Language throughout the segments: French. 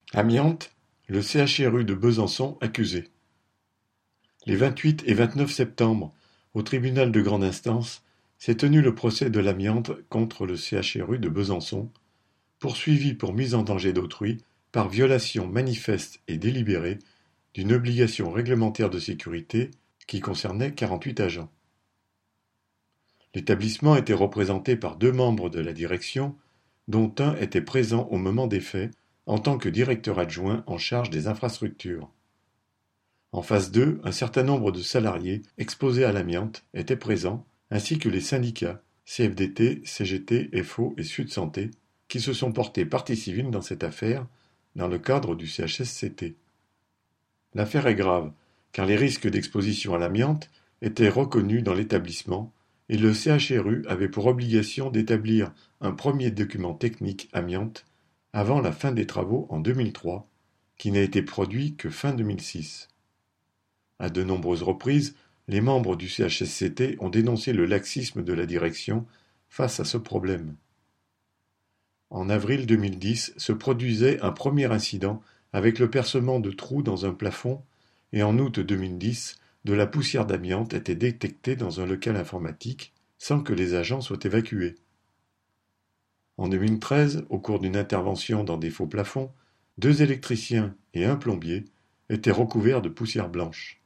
Amiante, le CHRU de Besançon accusé. Les 28 et 29 septembre, au tribunal de grande instance, s'est tenu le procès de l'amiante contre le CHRU de Besançon, poursuivi pour mise en danger d'autrui par violation manifeste et délibérée d'une obligation réglementaire de sécurité qui concernait 48 agents. L'établissement était représenté par 2 membres de la direction, dont un était présent au moment des faits en tant que directeur adjoint en charge des infrastructures. En face d'eux, un certain nombre de salariés exposés à l'amiante étaient présents, ainsi que les syndicats CFDT, CGT, FO et Sud Santé, qui se sont portés partie civile dans cette affaire dans le cadre du CHSCT. L'affaire est grave, car les risques d'exposition à l'amiante étaient reconnus dans l'établissement et le CHRU avait pour obligation d'établir un premier document technique amiante avant la fin des travaux en 2003, qui n'a été produit que fin 2006. À de nombreuses reprises, les membres du CHSCT ont dénoncé le laxisme de la direction face à ce problème. En avril 2010 se produisait un premier incident avec le percement de trous dans un plafond et en août 2010, de la poussière d'amiante était détectée dans un local informatique sans que les agents soient évacués. En 2013, au cours d'une intervention dans des faux plafonds, 2 électriciens et un plombier étaient recouverts de poussière blanche.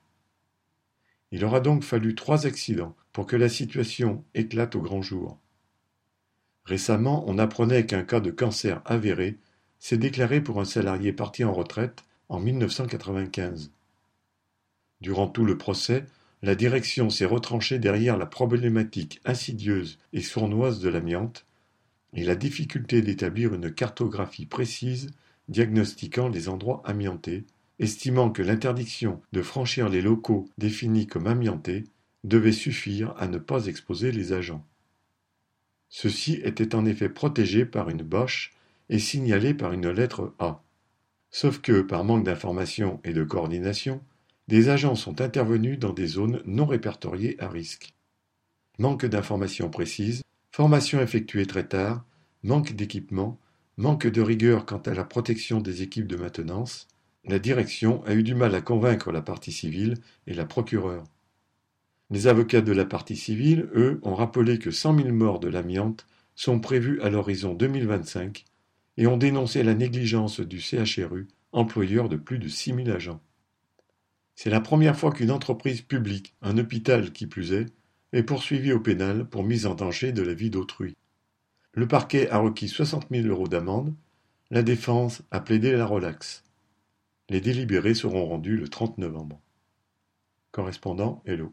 Il aura donc fallu 3 accidents pour que la situation éclate au grand jour. Récemment, on apprenait qu'un cas de cancer avéré s'est déclaré pour un salarié parti en retraite en 1995. Durant tout le procès, la direction s'est retranchée derrière la problématique insidieuse et sournoise de l'amiante et la difficulté d'établir une cartographie précise diagnostiquant les endroits amiantés, estimant que l'interdiction de franchir les locaux définis comme amiantés devait suffire à ne pas exposer les agents. Ceux-ci étaient en effet protégés par une bâche et signalés par une lettre A. Sauf que, par manque d'information et de coordination, des agents sont intervenus dans des zones non répertoriées à risque. Manque d'informations précises, formation effectuée très tard, manque d'équipement, manque de rigueur quant à la protection des équipes de maintenance, la direction a eu du mal à convaincre la partie civile et la procureure. Les avocats de la partie civile, eux, ont rappelé que 100 000 morts de l'amiante sont prévus à l'horizon 2025 et ont dénoncé la négligence du CHRU, employeur de plus de 6 000 agents. C'est la première fois qu'une entreprise publique, un hôpital qui plus est poursuivie au pénal pour mise en danger de la vie d'autrui. Le parquet a requis 60 000 € d'amende, la défense a plaidé la relaxe. Les délibérés seront rendus le 30 novembre. Correspondant Hello.